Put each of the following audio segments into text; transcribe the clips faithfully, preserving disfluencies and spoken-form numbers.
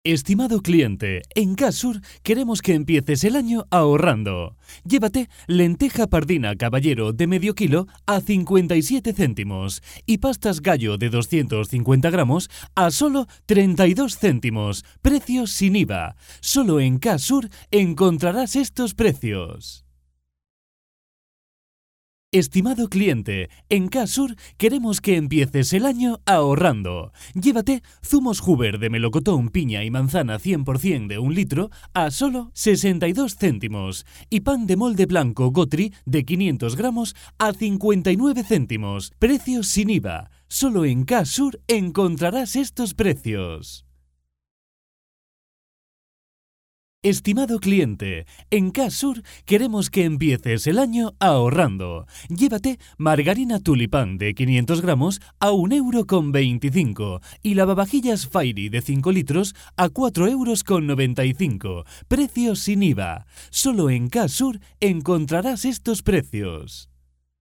Estimado cliente, en Casur queremos que empieces el año ahorrando. Llévate lenteja pardina caballero de medio kilo a cincuenta y siete céntimos y pastas gallo de doscientos cincuenta gramos a solo treinta y dos céntimos, precio sin I V A. Solo en Casur encontrarás estos precios. Estimado cliente, en Casur queremos que empieces el año ahorrando. Llévate zumos Huber de melocotón, piña y manzana cien por ciento de un litro a solo sesenta y dos céntimos y pan de molde blanco Gotri de quinientos gramos a cincuenta y nueve céntimos, precio sin I V A. Solo en Casur encontrarás estos precios. Estimado cliente, en Casur queremos que empieces el año ahorrando. Llévate margarina tulipán de quinientos gramos a un euro con veinticinco y lavavajillas Fairy de cinco litros a cuatro euros con noventa y cinco, precio sin I V A. Solo en Casur encontrarás estos precios.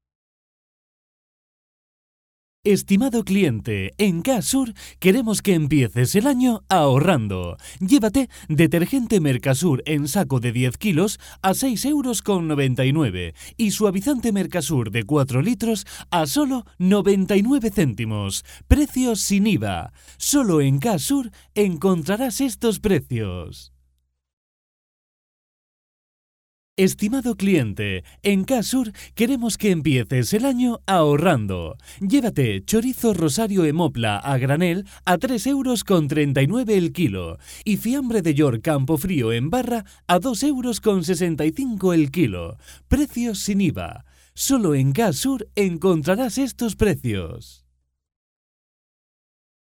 Estimado cliente, en Casur queremos que empieces el año ahorrando. Llévate detergente Mercasur en saco de diez kilos a seis euros con noventa y nueve y suavizante Mercasur de cuatro litros a solo noventa y nueve céntimos, precio sin I V A. Solo en Casur encontrarás estos precios. Estimado cliente, en Casur queremos que empieces el año ahorrando. Llévate chorizo Rosario Emopla a granel a tres euros con treinta y nueve el kilo y fiambre de York Campofrío en barra a dos euros con sesenta y cinco el kilo. Precios sin I V A. Solo en Casur encontrarás estos precios.